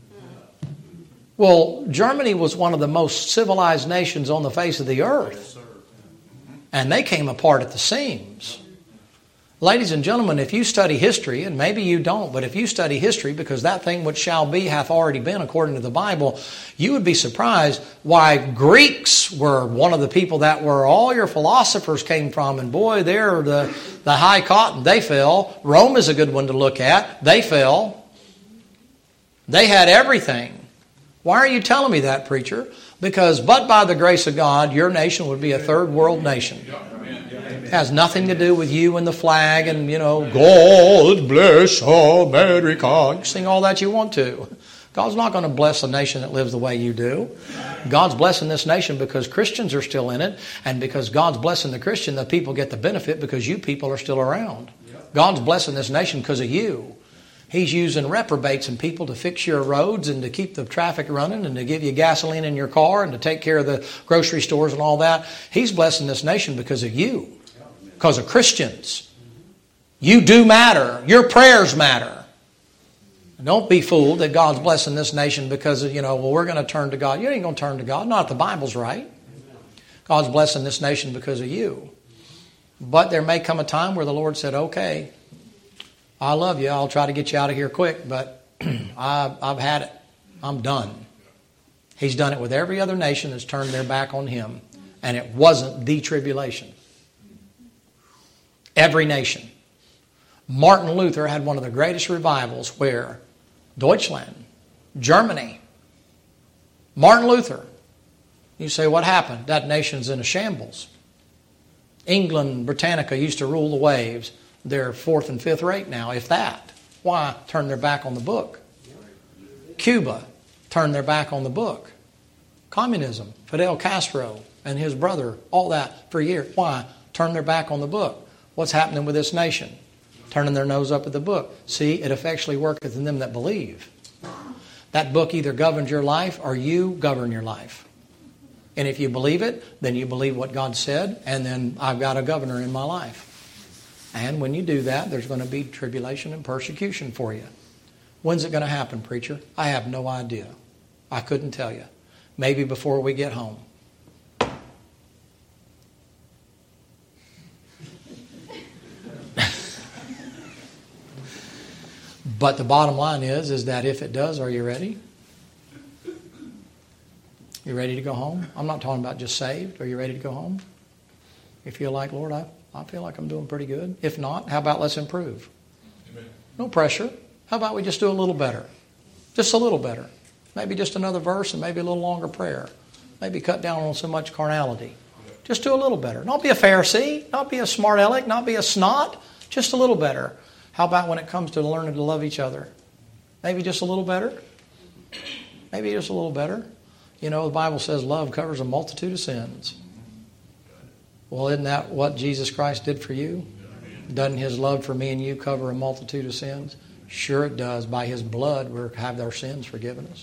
Well, Germany was one of the most civilized nations on the face of the earth. And they came apart at the seams. Ladies and gentlemen, if you study history, and maybe you don't, but if you study history, because that thing which shall be hath already been according to the Bible, you would be surprised why Greeks were one of the people that were all your philosophers came from. And boy, they're the high cotton. They fell. Rome is a good one to look at. They fell. They had everything. Why are you telling me that, preacher? Because but by the grace of God, your nation would be a third world nation. It has nothing to do with you and the flag and, God bless America. You sing all that you want to. God's not going to bless a nation that lives the way you do. God's blessing this nation because Christians are still in it. And because God's blessing the Christian, the people get the benefit because you people are still around. God's blessing this nation because of you. He's using reprobates and people to fix your roads and to keep the traffic running and to give you gasoline in your car and to take care of the grocery stores and all that. He's blessing this nation because of you. Because of Christians. You do matter. Your prayers matter. And don't be fooled that God's blessing this nation because of, we're going to turn to God. You ain't going to turn to God. Not if the Bible's right. God's blessing this nation because of you. But there may come a time where the Lord said, okay, I love you. I'll try to get you out of here quick, but I've had it. I'm done. He's done it with every other nation that's turned their back on Him. And it wasn't the tribulation. Every nation. Martin Luther had one of the greatest revivals where Deutschland, Germany, Martin Luther. You say, what happened? That nation's in a shambles. England, Britannica used to rule the waves. They're 4th and 5th rate now, if that. Why? Turn their back on the book. Cuba turned their back on the book. Communism, Fidel Castro and his brother, all that for years. Why? Turn their back on the book. What's happening with this nation? Turning their nose up at the book. See, it effectually worketh in them that believe. That book either governs your life or you govern your life. And if you believe it, then you believe what God said, and then I've got a governor in my life. And when you do that, there's going to be tribulation and persecution for you. When's it going to happen, preacher? I have no idea. I couldn't tell you. Maybe before we get home. But the bottom line is that if it does, are you ready? You ready to go home? I'm not talking about just saved. Are you ready to go home? You feel like, Lord, I feel like I'm doing pretty good. If not, how about let's improve? Amen. No pressure. How about we just do a little better? Just a little better. Maybe just another verse and maybe a little longer prayer. Maybe cut down on so much carnality. Just do a little better. Not be a Pharisee. Not be a smart aleck. Not be a snot. Just a little better. How about when it comes to learning to love each other? Maybe just a little better? Maybe just a little better. You know, the Bible says love covers a multitude of sins. Well, isn't that what Jesus Christ did for you? Doesn't His love for me and you cover a multitude of sins? Sure it does. By His blood, we have our sins forgiven us.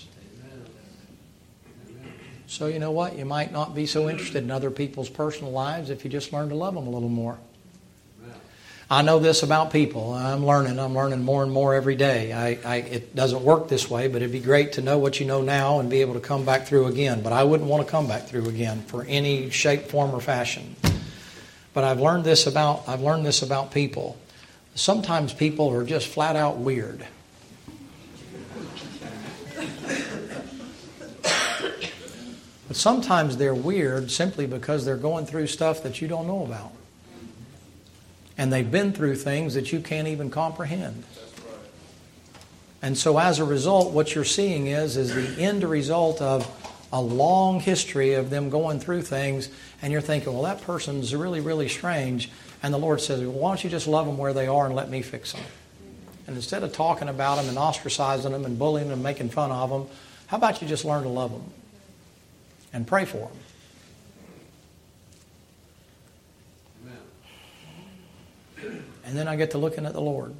So you know what? You might not be so interested in other people's personal lives if you just learn to love them a little more. I know this about people. I'm learning more and more every day. It doesn't work this way, but it'd be great to know what you know now and be able to come back through again. But I wouldn't want to come back through again for any shape, form, or fashion. But I've learned this about people. Sometimes people are just flat out weird. But sometimes they're weird simply because they're going through stuff that you don't know about. And they've been through things that you can't even comprehend. And so as a result, what you're seeing is the end result of a long history of them going through things, and you're thinking, well, that person's really, really strange. And the Lord says, well, why don't you just love them where they are and let me fix them? And instead of talking about them and ostracizing them and bullying them and making fun of them, how about you just learn to love them and pray for them? And then I get to looking at the Lord.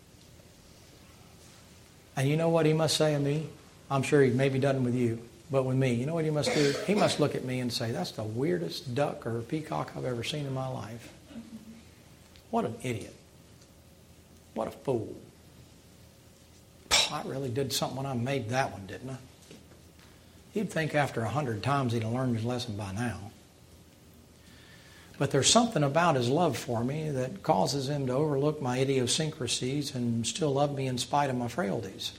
And you know what He must say to me? I'm sure He maybe doesn't with you, but with me. You know what He must do? He must look at me and say, that's the weirdest duck or peacock I've ever seen in my life. What an idiot. What a fool. I really did something when I made that one, didn't I? He'd think after 100 times he'd have learned his lesson by now. But there's something about His love for me that causes Him to overlook my idiosyncrasies and still love me in spite of my frailties.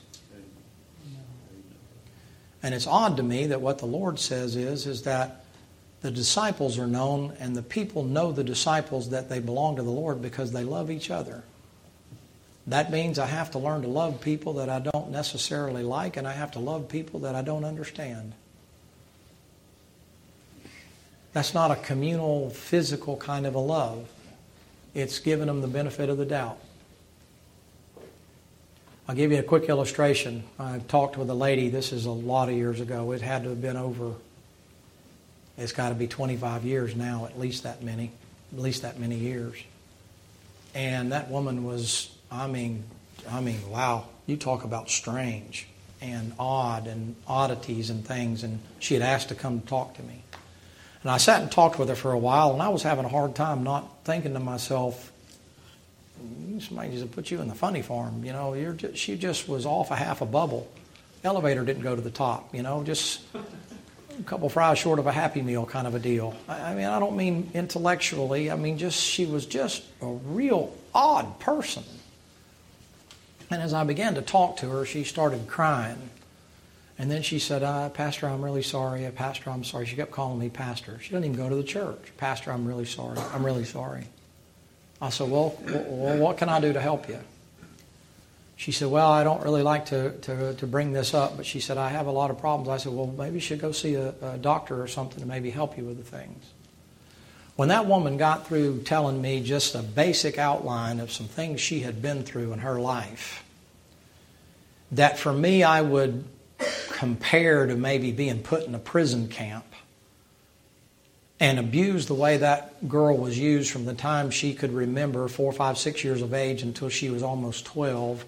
And it's odd to me that what the Lord says is that the disciples are known and the people know the disciples that they belong to the Lord because they love each other. That means I have to learn to love people that I don't necessarily like, and I have to love people that I don't understand. That's not a communal, physical kind of a love. It's giving them the benefit of the doubt. I'll give you a quick illustration. I talked with a lady, this is a lot of years ago. It had to have been over, it's got to be 25 years now, at least that many years. And that woman was, I mean, wow, you talk about strange and odd and oddities and things. And she had asked to come talk to me. And I sat and talked with her for a while, and I was having a hard time not thinking to myself, somebody needs to put you in the funny farm. You know, she just was off a half a bubble. Elevator didn't go to the top, you know, just a couple fries short of a Happy Meal kind of a deal. I mean, I don't mean intellectually. I mean, she was just a real odd person. And as I began to talk to her, she started crying. And then she said, Pastor, I'm really sorry. Pastor, I'm sorry. She kept calling me Pastor. She doesn't even go to the church. Pastor, I'm really sorry. I'm really sorry. I said, well, what can I do to help you? She said, well, I don't really like to bring this up, but she said, I have a lot of problems. I said, well, maybe you should go see a doctor or something to maybe help you with the things. When that woman got through telling me just a basic outline of some things she had been through in her life, that for me I would compare to maybe being put in a prison camp and abused the way that girl was used from the time she could remember, 4, 5, 6 years of age until she was almost 12,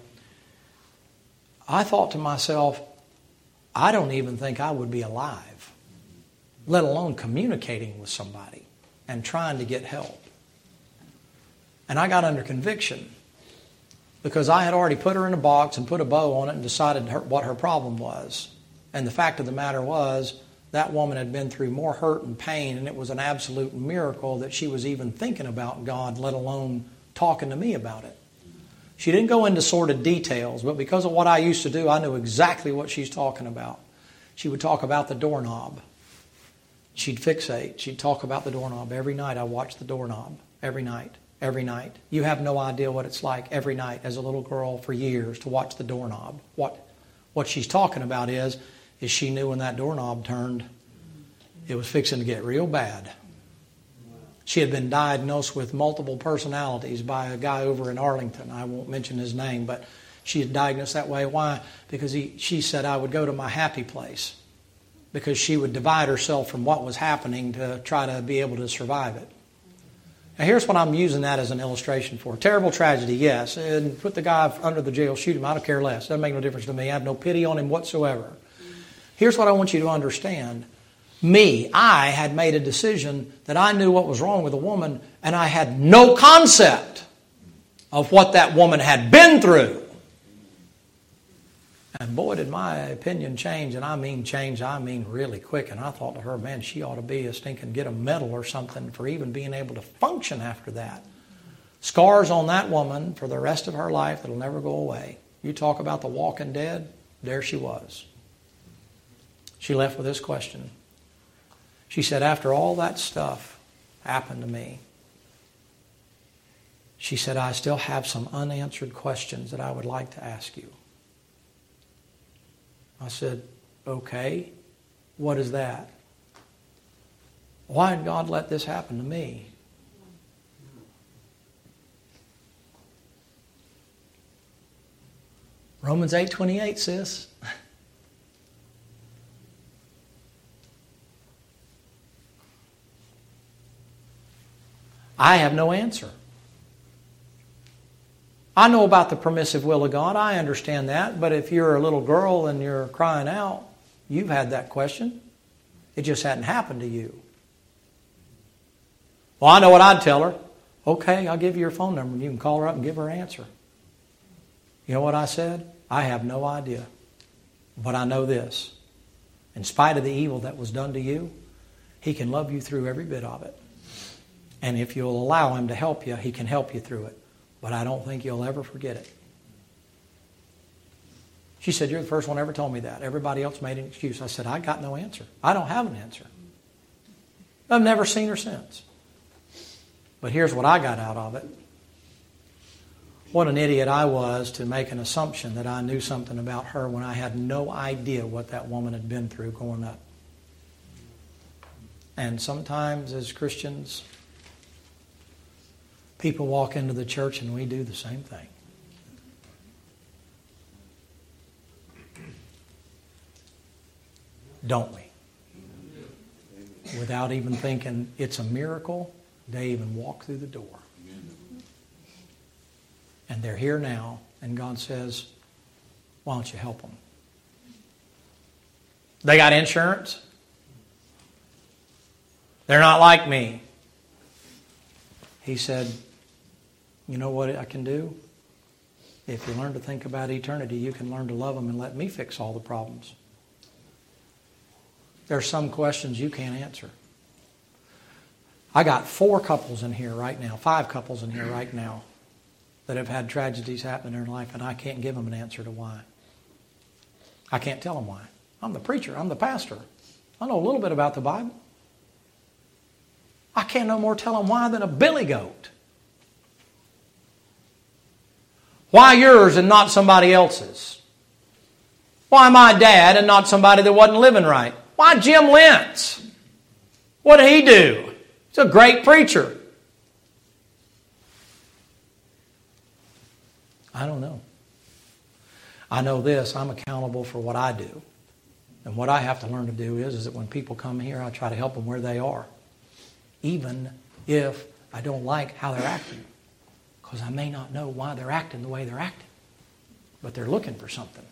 I thought to myself, I don't even think I would be alive, let alone communicating with somebody and trying to get help. And I got under conviction because I had already put her in a box and put a bow on it and decided what her problem was. And the fact of the matter was, that woman had been through more hurt and pain, and it was an absolute miracle that she was even thinking about God, let alone talking to me about it. She didn't go into sordid details, but because of what I used to do, I knew exactly what she's talking about. She would talk about the doorknob. She'd fixate. She'd talk about the doorknob. Every night I watched the doorknob. Every night. Every night. You have no idea what it's like every night as a little girl for years to watch the doorknob. What she's talking about is she knew when that doorknob turned, it was fixing to get real bad. She had been diagnosed with multiple personalities by a guy over in Arlington. I won't mention his name, but she had diagnosed that way. Why? Because she said I would go to my happy place because she would divide herself from what was happening to try to be able to survive it. Now here's what I'm using that as an illustration for. Terrible tragedy, yes. And put the guy under the jail, shoot him, I don't care less. Doesn't make no difference to me. I have no pity on him whatsoever. Here's what I want you to understand. I had made a decision that I knew what was wrong with a woman, and I had no concept of what that woman had been through. And boy, did my opinion change, and I mean really quick. And I thought to her, man, she ought to be a stinking, get a medal or something for even being able to function after that. Scars on that woman for the rest of her life that'll never go away. You talk about the walking dead, there she was. She left with this question. She said, after all that stuff happened to me, she said, I still have some unanswered questions that I would like to ask you. I said, okay, what is that? Why did God let this happen to me? Romans 8:28 says, I have no answer. I know about the permissive will of God. I understand that. But if you're a little girl and you're crying out, you've had that question. It just hadn't happened to you. Well, I know what I'd tell her. Okay, I'll give you your phone number and you can call her up and give her an answer. You know what I said? I have no idea. But I know this. In spite of the evil that was done to you, He can love you through every bit of it. And if you'll allow Him to help you, He can help you through it. But I don't think you'll ever forget it. She said, you're the first one ever told me that. Everybody else made an excuse. I said, I got no answer. I don't have an answer. I've never seen her since. But here's what I got out of it. What an idiot I was to make an assumption that I knew something about her when I had no idea what that woman had been through growing up. And sometimes as Christians, people walk into the church and we do the same thing. Don't we? Without even thinking it's a miracle, they even walk through the door. And they're here now, and God says, why don't you help them? They got insurance. They're not like me. He said, you know what I can do? If you learn to think about eternity, you can learn to love them and let me fix all the problems. There's some questions you can't answer. I got 4 couples in here right now, 5 couples in here right now that have had tragedies happen in their life, and I can't give them an answer to why. I can't tell them why. I'm the preacher. I'm the pastor. I know a little bit about the Bible. I can't no more tell them why than a billy goat. Why yours and not somebody else's? Why my dad and not somebody that wasn't living right? Why Jim Lentz? What did he do? He's a great preacher. I don't know. I know this, I'm accountable for what I do. And what I have to learn to do is that when people come here, I try to help them where they are. Even if I don't like how they're acting. Because I may not know why they're acting the way they're acting. But they're looking for something.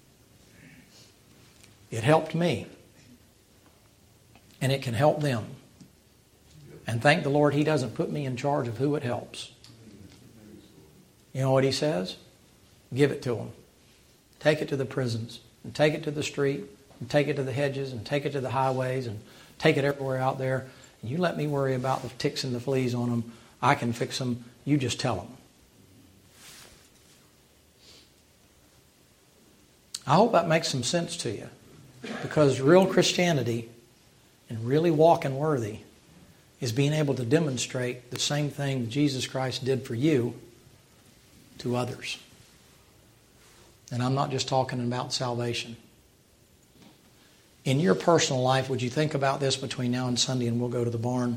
It helped me. And it can help them. And thank the Lord He doesn't put me in charge of who it helps. You know what He says? Give it to them. Take it to the prisons. And take it to the street. And take it to the hedges. And take it to the highways. And take it everywhere out there. And you let me worry about the ticks and the fleas on them. I can fix them. You just tell them. I hope that makes some sense to you. Because real Christianity and really walking worthy is being able to demonstrate the same thing Jesus Christ did for you to others. And I'm not just talking about salvation. In your personal life, would you think about this between now and Sunday, and we'll go to the barn?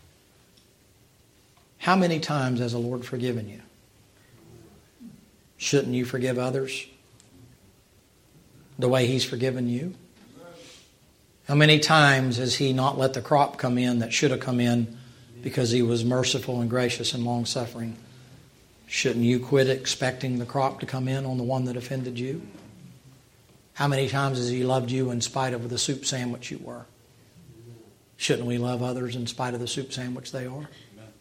How many times has the Lord forgiven you? Shouldn't you forgive others the way He's forgiven you? How many times has He not let the crop come in that should have come in because He was merciful and gracious and long-suffering? Shouldn't you quit expecting the crop to come in on the one that offended you? How many times has He loved you in spite of the soup sandwich you were? Shouldn't we love others in spite of the soup sandwich they are?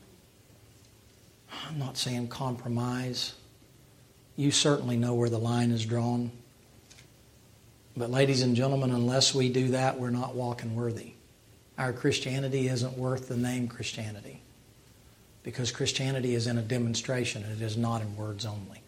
I'm not saying compromise. You certainly know where the line is drawn. But ladies and gentlemen, unless we do that, we're not walking worthy. Our Christianity isn't worth the name Christianity. Because Christianity is in a demonstration, and it is not in words only.